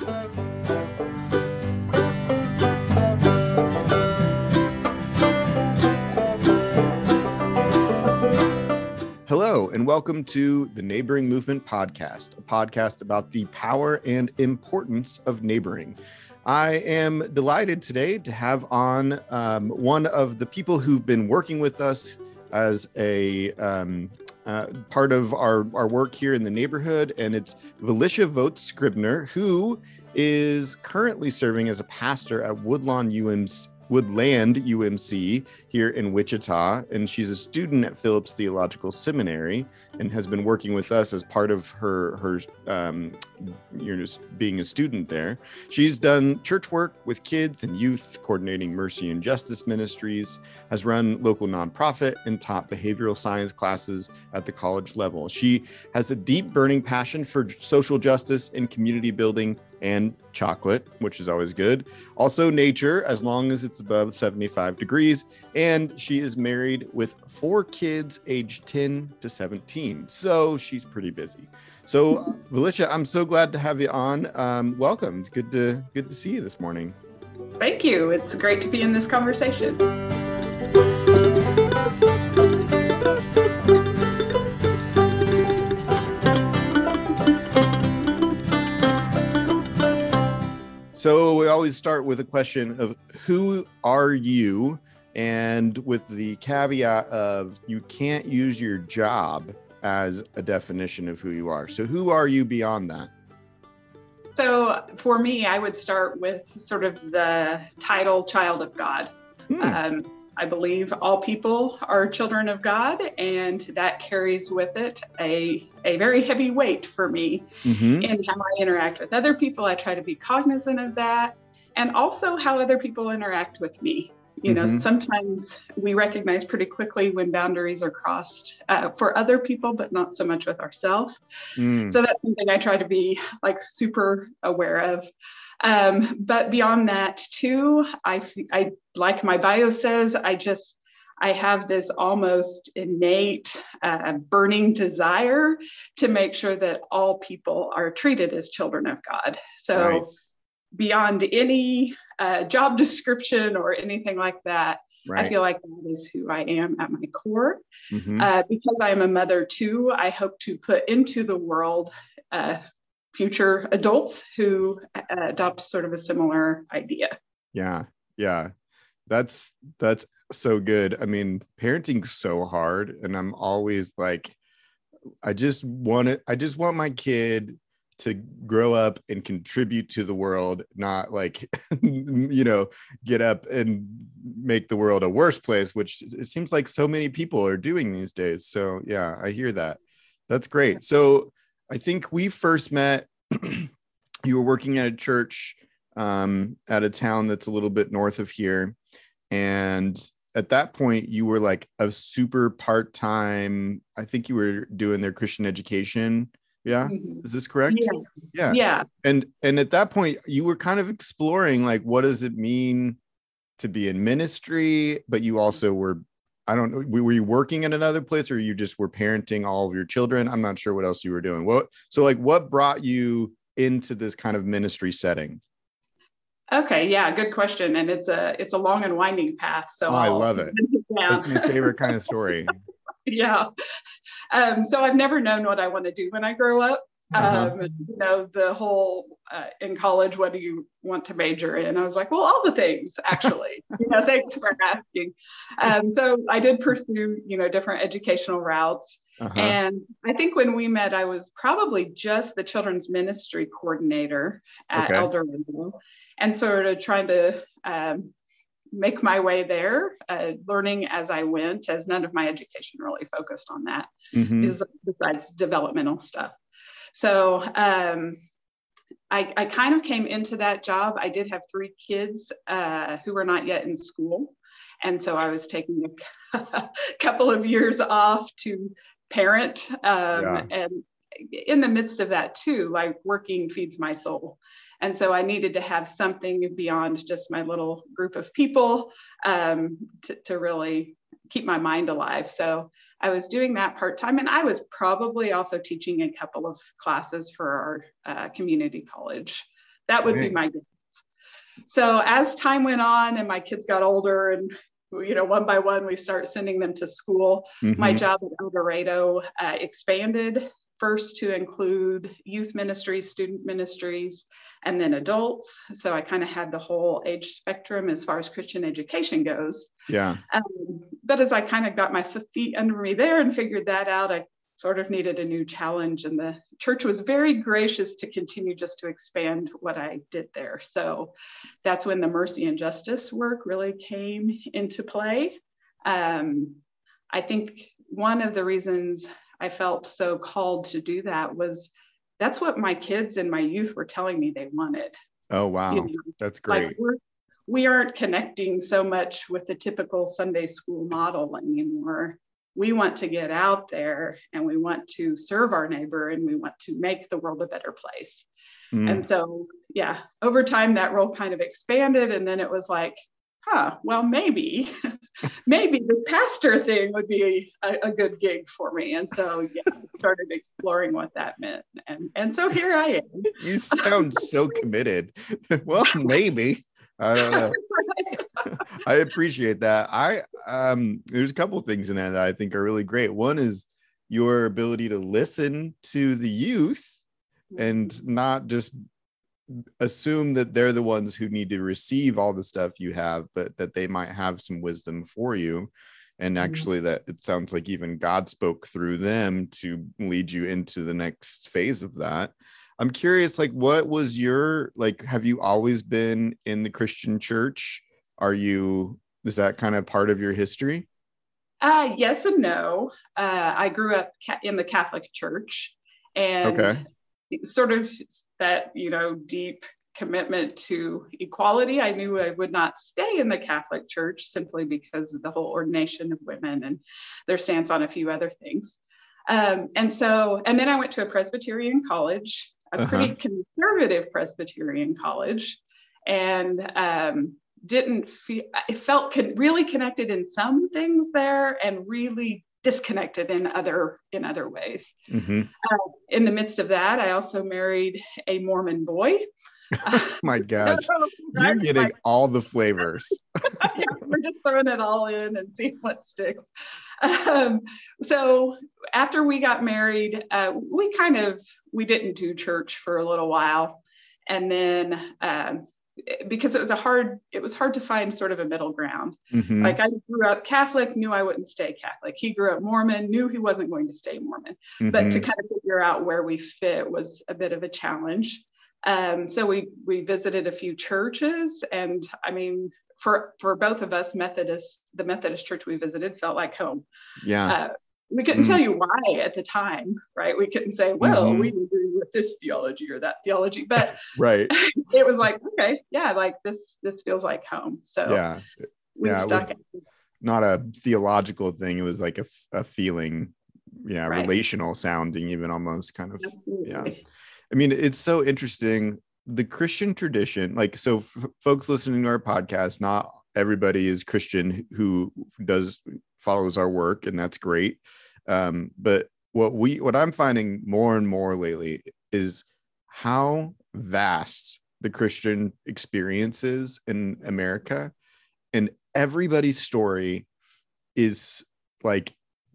Hello, and welcome to the Neighboring Movement Podcast, a podcast about the power and importance of neighboring. I am delighted today to have on one of the people who've been working with us as a part of our work here in the neighborhood, and it's Valisha Vogt Scribner, who is currently serving as a pastor at Woodland UMC here in Wichita, and she's a student at Phillips Theological Seminary and has been working with us as part of her just being a student there. She's done church work with kids and youth, coordinating mercy and justice ministries, has run local nonprofit, and taught behavioral science classes at the college level. She has a deep burning passion for social justice and community building and chocolate, which is always good. Also nature, as long as it's above 75 degrees. And she is married with 4 kids aged 10 to 17. So she's pretty busy. So Valisha, I'm so glad to have you on. Welcome. It's good to see you this morning. Thank you. It's great to be in this conversation. So we always start with a question of who are you? And with the caveat of you can't use your job as a definition of who you are. So who are you beyond that? So for me, I would start with sort of the title child of God. I believe all people are children of God, and that carries with it a very heavy weight for me in how I interact with other people. I try to be cognizant of that, and also how other people interact with me. You know, sometimes we recognize pretty quickly when boundaries are crossed for other people, but not so much with ourselves. So that's something I try to be like super aware of. But beyond that too, I like my bio says, I have this almost innate burning desire to make sure that all people are treated as children of God. So nice. Beyond any job description or anything like that, right. I feel like that is who I am at my core. Because I am a mother too, I hope to put into the world future adults who adopt sort of a similar idea. Yeah. That's so good. I mean, parenting's so hard, and I'm always like, I just want my kid to grow up and contribute to the world, not like, get up and make the world a worse place, which it seems like so many people are doing these days. So yeah, I hear that. That's great. So I think we first met, you were working at a church at a town that's a little bit north of here. And at that point you were like a super part-time, I think you were doing their Christian education. Yeah. Is this correct? Yeah. And at that point you were kind of exploring, like, what does it mean to be in ministry? But you also were, I don't know, were you working at another place, or you just were parenting all of your children? I'm not sure what else you were doing. What brought you into this kind of ministry setting? Okay. Yeah. Good question. And it's a long and winding path. So I love it. That's my favorite kind of story. Yeah. So I've never known what I want to do when I grow up. The whole in college, what do you want to major in? I was like, well, all the things, actually. Thanks for asking. So I did pursue, different educational routes. And I think when we met, I was probably just the children's ministry coordinator at El Dorado, and sort of trying to make my way there, learning as I went, as none of my education really focused on that, besides developmental stuff. So I kind of came into that job. I did have 3 kids who were not yet in school. And so I was taking a couple of years off to parent. And in the midst of that too, like working feeds my soul. And so I needed to have something beyond just my little group of people to really keep my mind alive. So I was doing that part-time, and I was probably also teaching a couple of classes for our community college That would be my guess. So as time went on and my kids got older and, one by one, we start sending them to school. Mm-hmm. My job at El Dorado expanded first to include youth ministries, student ministries, and then adults. So I kind of had the whole age spectrum as far as Christian education goes. Yeah. But as I kind of got my feet under me there and figured that out, I sort of needed a new challenge. And the church was very gracious to continue just to expand what I did there. So that's when the mercy and justice work really came into play. I think one of the reasons I felt so called to do that was that's what my kids and my youth were telling me they wanted. Oh, wow. That's great. Like we aren't connecting so much with the typical Sunday school model anymore. We want to get out there and we want to serve our neighbor and we want to make the world a better place. And so, over time that role kind of expanded. And then it was like, well, maybe the pastor thing would be a good gig for me. And so, I started exploring what that meant. And so here I am. You sound so committed. Well, maybe. I don't know. I appreciate that. There's a couple of things in that I think are really great. One is your ability to listen to the youth and not just assume that they're the ones who need to receive all the stuff you have, but that they might have some wisdom for you. And actually that it sounds like even God spoke through them to lead you into the next phase of that. I'm curious, what was have you always been in the Christian church? Is that kind of part of your history? Yes and no. I grew up in the Catholic Church, and sort of that, deep commitment to equality. I knew I would not stay in the Catholic Church simply because of the whole ordination of women and their stance on a few other things. And then I went to a Presbyterian college, a pretty conservative Presbyterian college, and I felt really connected in some things there and really disconnected in other ways. In the midst of that, I also married a Mormon boy. My gosh, you're getting all the flavors. We're just throwing it all in and seeing what sticks. So after we got married, we didn't do church for a little while, and then because it was hard to find sort of a middle ground. Like I grew up Catholic, knew I wouldn't stay Catholic. He grew up Mormon, knew he wasn't going to stay Mormon. But to kind of figure out where we fit was a bit of a challenge. So we visited a few churches, and I mean, for both of us the Methodist church we visited felt like home. We couldn't tell you why at the time, right? We couldn't say, well, we agree with this theology or that theology, but right. It was like, okay, like this feels like home. So we stuck. It was not a theological thing. It was like a feeling, right. Relational sounding, even almost kind of. Absolutely. I mean, it's so interesting. The Christian tradition, folks listening to our podcast, not everybody is Christian who follows our work, and that's great. But what I'm finding more and more lately is how vast the Christian experience is in America, and everybody's story is like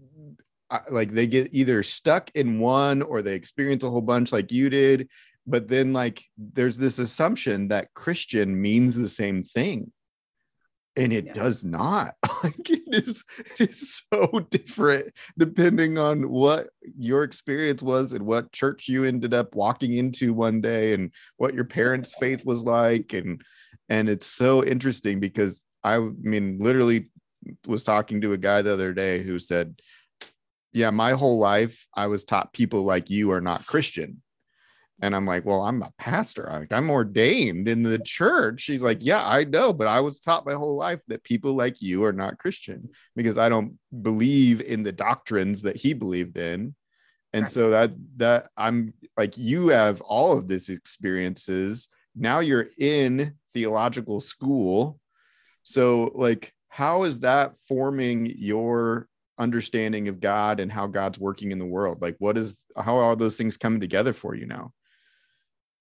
they get either stuck in one or they experience a whole bunch like you did. But then there's this assumption that Christian means the same thing. And it does not. It is so different depending on what your experience was and what church you ended up walking into one day and what your parents' faith was like. And it's so interesting because I mean, literally was talking to a guy the other day who said, my whole life I was taught people like you are not Christian. And I'm like, well, I'm a pastor. I'm ordained in the church. She's like, yeah, I know. But I was taught my whole life that people like you are not Christian because I don't believe in the doctrines that he believed in. And right. So that I'm like, you have all of these experiences. Now you're in theological school. So how is that forming your understanding of God and how God's working in the world? How are all those things coming together for you now?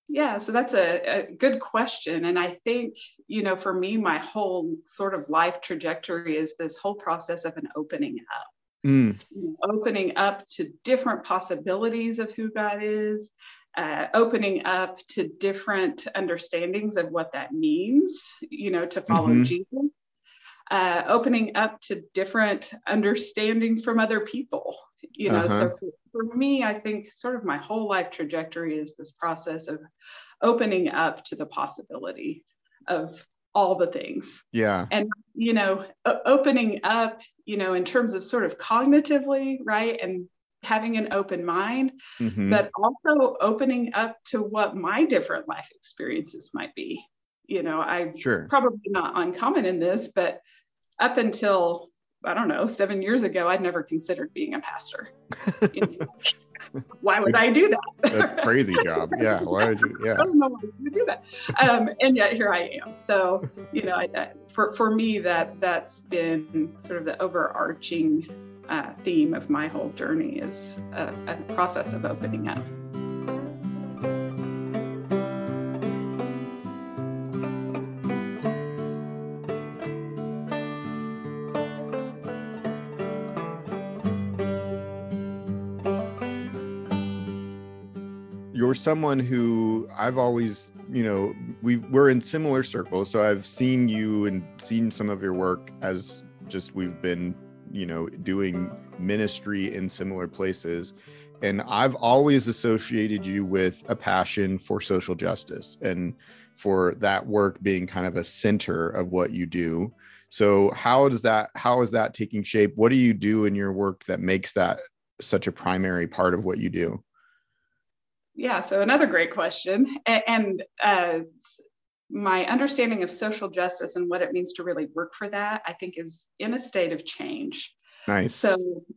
Yeah, so that's a good question. And I think, for me, my whole sort of life trajectory is this whole process of an opening up. Mm. Opening up to different possibilities of who God is, opening up to different understandings of what that means, to follow Mm-hmm. Jesus, opening up to different understandings from other people, Uh-huh. So for me, I think sort of my whole life trajectory is this process of opening up to the possibility of all the things. Yeah. And, opening up, in terms of sort of cognitively, right? And having an open mind, Mm-hmm. but also opening up to what my different life experiences might be. I'm Sure. probably not uncommon in this, but up until, I don't know, 7 years ago, I'd never considered being a pastor. Why would I do That's a that? crazy job. Yeah. Why would you? I Yeah. don't know why you do that. And yet here I am. So, for me, that's been sort of the overarching theme of my whole journey is a process of opening up. You're someone who I've always, we're in similar circles. So I've seen you and seen some of your work as just we've been, doing ministry in similar places. And I've always associated you with a passion for social justice and for that work being kind of a center of what you do. So how is that taking shape? What do you do in your work that makes that such a primary part of what you do? Yeah, so another great question. And my understanding of social justice and what it means to really work for that, I think, is in a state of change. Nice. So,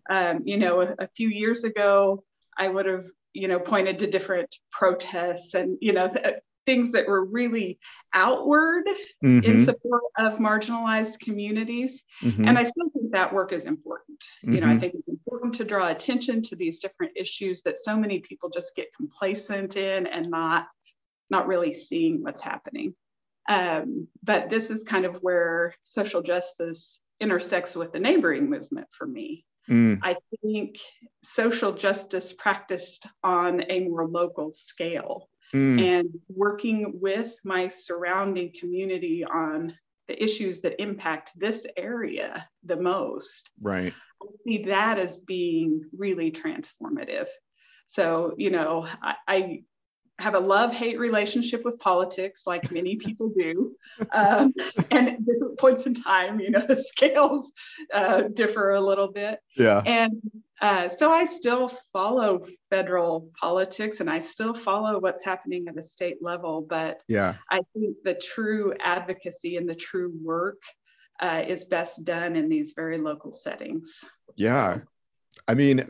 a few years ago, I would have, pointed to different protests and, things that were really outward in support of marginalized communities. And I still think that work is important. I think it's important to draw attention to these different issues that so many people just get complacent in and not really seeing what's happening. But this is kind of where social justice intersects with the neighboring movement for me. I think social justice practiced on a more local scale and working with my surrounding community on the issues that impact this area the most. Right. I see that as being really transformative. So, I have a love-hate relationship with politics, like many people do. And at different points in time, the scales differ a little bit. Yeah. And so I still follow federal politics and I still follow what's happening at the state level. But yeah, I think the true advocacy and the true work is best done in these very local settings. Yeah. So, I mean,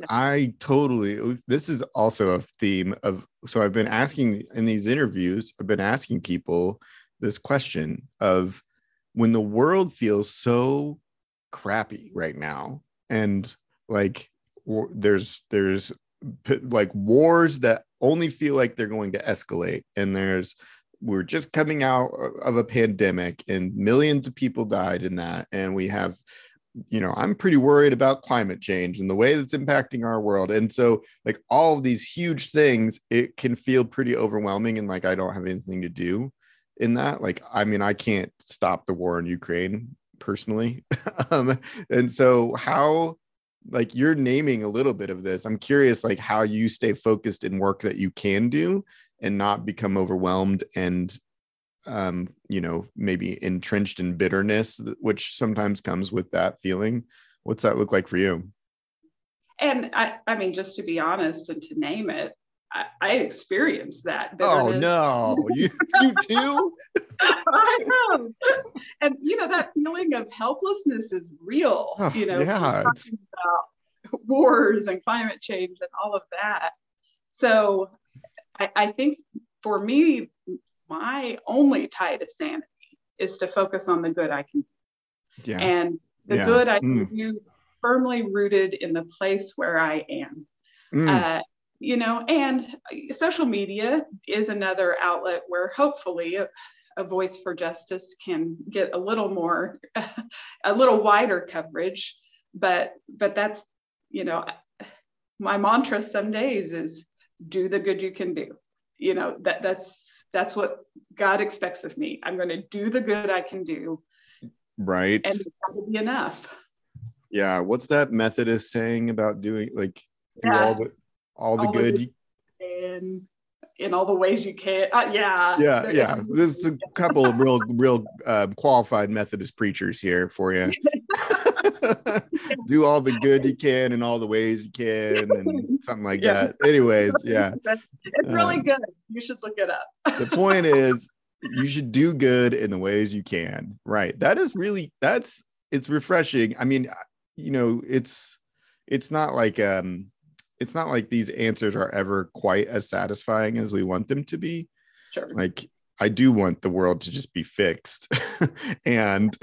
this is also a theme of, so I've been asking in these interviews, I've been asking people this question of when the world feels so crappy right now and like there's like wars that only feel like they're going to escalate and we're just coming out of a pandemic and millions of people died in that, and we have, I'm pretty worried about climate change and the way that's impacting our world. And so like all of these huge things, it can feel pretty overwhelming and like I don't have anything to do in that. Like, I mean, I can't stop the war in Ukraine personally. And so how, like, you're naming a little bit of this. I'm curious, like, how you stay focused in work that you can do and not become overwhelmed and maybe entrenched in bitterness, which sometimes comes with that feeling. What's that look like for you? And I mean, just to be honest and to name it, I experienced that bitterness. Oh no, you too? I know. And that feeling of helplessness is real. Oh, yeah, talking about wars and climate change and all of that. So I think for me, my only tie to sanity is to focus on the good I can do. Yeah. And the good I can do firmly rooted in the place where I am. and social media is another outlet where hopefully a voice for justice can get a little more, a little wider coverage. But that's, my mantra some days is do the good you can do. That's what God expects of me. I'm going to do the good I can do. Right. And it's got to be enough. Yeah. What's that Methodist saying about doing, like, do all the good you can in all the ways you can. Yeah. There's a couple of real qualified Methodist preachers here for you. Do all the good you can in all the ways you can, and something like that. Anyways, yeah. It's really good. You should look it up. The point is, you should do good in the ways you can. Right. It's refreshing. I mean, it's not like these answers are ever quite as satisfying as we want them to be. Sure. Like, I do want the world to just be fixed. and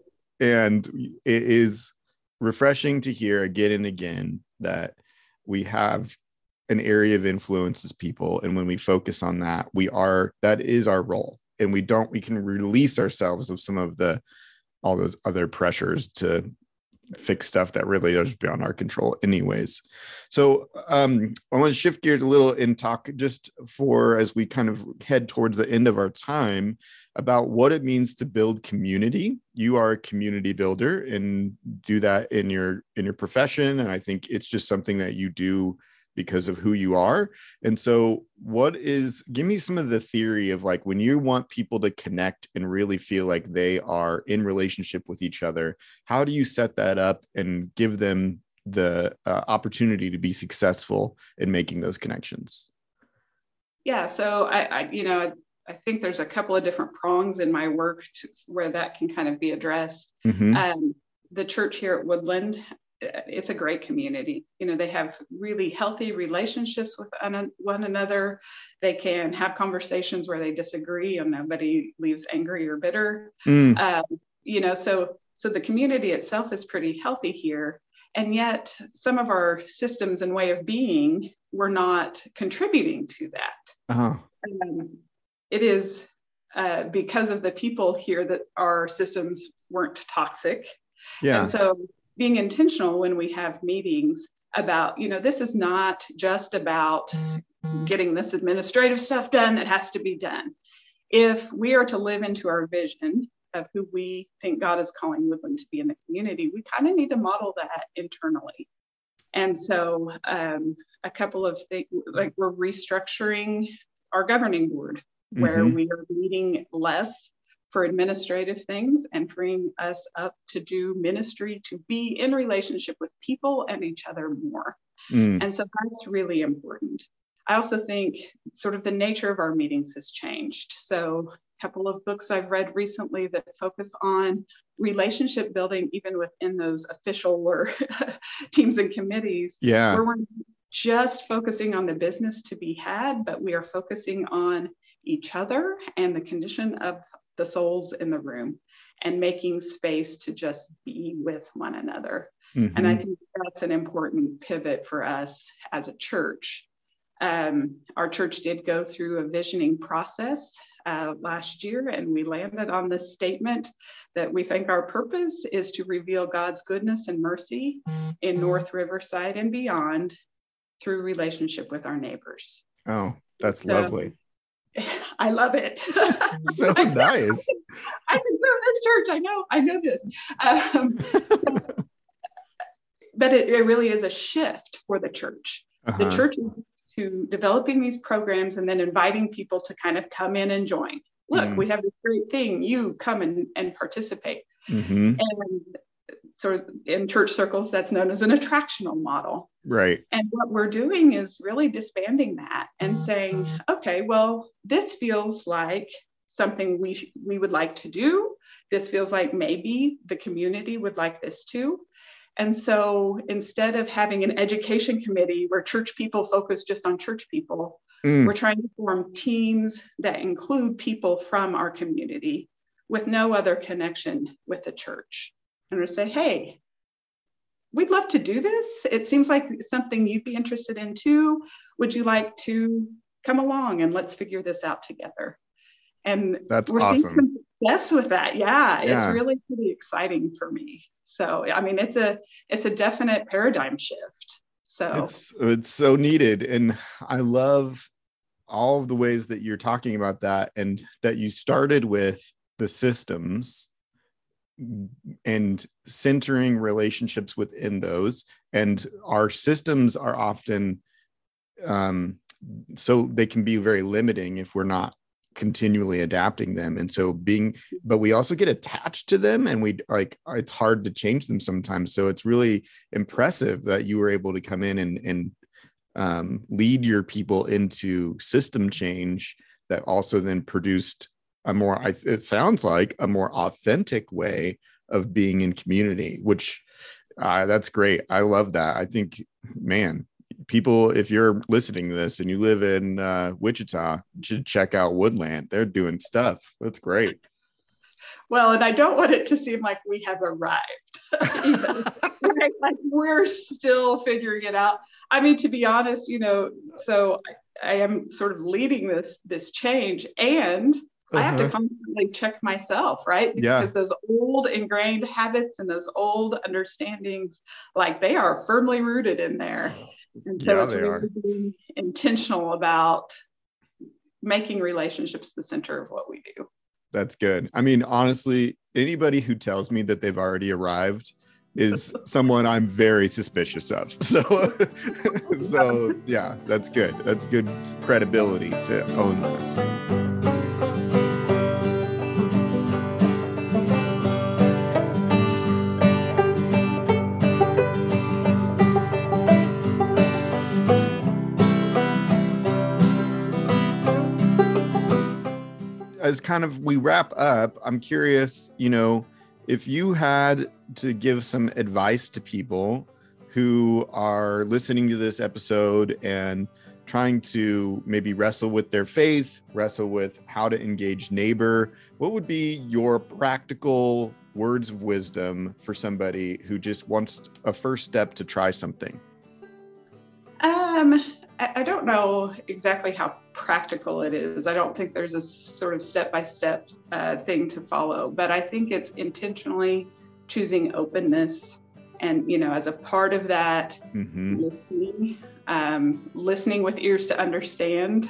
it is refreshing to hear again and again that we have an area of influence as people. And when we focus on that, that is our role. And we can release ourselves of some of all those other pressures to fix stuff that really is beyond our control anyways. So I want to shift gears a little and talk just as we kind of head towards the end of our time about what it means to build community. You are a community builder and do that in your profession. And I think it's just something that you do because of who you are. And so give me some of the theory of, like, when you want people to connect and really feel like they are in relationship with each other, how do you set that up and give them the opportunity to be successful in making those connections? Yeah. So I think there's a couple of different prongs in my work where that can kind of be addressed. Mm-hmm. The church here at Woodland, it's a great community. They have really healthy relationships with one another. They can have conversations where they disagree and nobody leaves angry or bitter. So the community itself is pretty healthy here. And yet some of our systems and way of being were not contributing to that. Uh-huh. It is because of the people here that our systems weren't toxic. Yeah. And so being intentional when we have meetings about, this is not just about getting this administrative stuff done that has to be done. If we are to live into our vision of who we think God is calling Woodland to be in the community, we kind of need to model that internally. And so a couple of things, like, we're restructuring our governing board, where we are meeting less for administrative things and freeing us up to do ministry, to be in relationship with people and each other more. And so that's really important. I also think sort of the nature of our meetings has changed. So a couple of books I've read recently that focus on relationship building, even within those official or teams and committees, where we're just focusing on the business to be had, but we are focusing on each other and the condition of the souls in the room and making space to just be with one another. And I think that's an important pivot for us as a church. Our church did go through a visioning process last year, and we landed on this statement that we think our purpose is to reveal God's goodness and mercy in North Riverside and beyond through relationship with our neighbors. Oh, that's lovely. I love it. So nice. I can serve this church. I know this. But it really is a shift for the church. The church is to developing these programs and then inviting people to kind of come in and join. Look, we have this great thing. You come and participate. And sort of in church circles, that's known as an attractional model. Right. And what we're doing is really disbanding that and saying, okay, well, this feels like something we would like to do. This feels like maybe the community would like this too. And so instead of having an education committee where church people focus just on church people, we're trying to form teams that include people from our community with no other connection with the church. And we say, hey, we'd love to do this. It seems like it's something you'd be interested in too. Would you like to come along and let's figure this out together? And That's we're awesome. seeing some success with that. Yeah, Yeah. it's really pretty exciting for me. So, I mean, it's a definite paradigm shift. So It's so needed. And I love all of the ways that you're talking about that, and that you started with the systems and centering relationships within those. And our systems are often so they can be very limiting if we're not continually adapting them. And so but we also get attached to them, and we like, it's hard to change them sometimes. So it's really impressive that you were able to come in and lead your people into system change that also then produced it sounds like a more authentic way of being in community, which that's great. I love that. I think, man, people, if you're listening to this and you live in Wichita, you should check out Woodland. They're doing stuff. That's great. Well, and I don't want it to seem like we have arrived. Right? Like we're still figuring it out. I mean, to be honest, so I am sort of leading this change, and I have to constantly check myself, right? Because those old ingrained habits and those old understandings, like they are firmly rooted in there. And so it's really being intentional about making relationships the center of what we do. That's good. I mean, honestly, anybody who tells me that they've already arrived is someone I'm very suspicious of. So yeah, that's good. That's good credibility to own that. As kind of we wrap up, I'm curious, if you had to give some advice to people who are listening to this episode and trying to maybe wrestle with their faith, wrestle with how to engage neighbor, what would be your practical words of wisdom for somebody who just wants a first step to try something? I don't know exactly how practical it is. I don't think there's a sort of step-by-step thing to follow, but I think it's intentionally choosing openness. And, as a part of that, listening with ears to understand,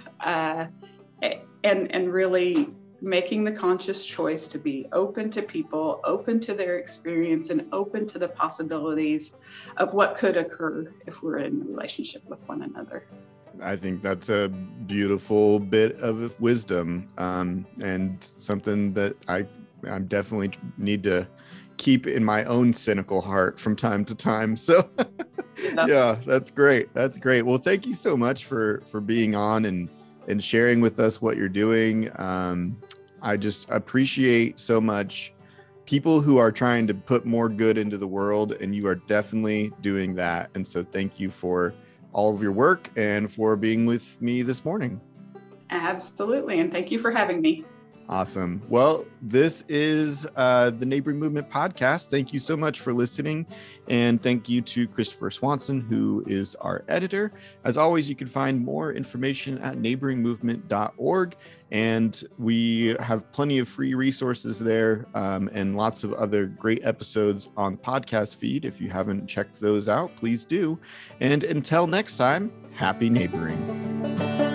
and really making the conscious choice to be open to people, open to their experience, and open to the possibilities of what could occur if we're in a relationship with one another. I think that's a beautiful bit of wisdom, and something that I definitely need to keep in my own cynical heart from time to time. So yeah, that's great. That's great. Well, thank you so much for being on and sharing with us what you're doing. I just appreciate so much people who are trying to put more good into the world, and you are definitely doing that. And so thank you for all of your work and for being with me this morning. Absolutely. And thank you for having me. Awesome. Well, this is the Neighboring Movement podcast. Thank you so much for listening. And thank you to Christopher Swanson, who is our editor. As always, you can find more information at neighboringmovement.org. And we have plenty of free resources there, and lots of other great episodes on the podcast feed. If you haven't checked those out, please do. And until next time, happy neighboring.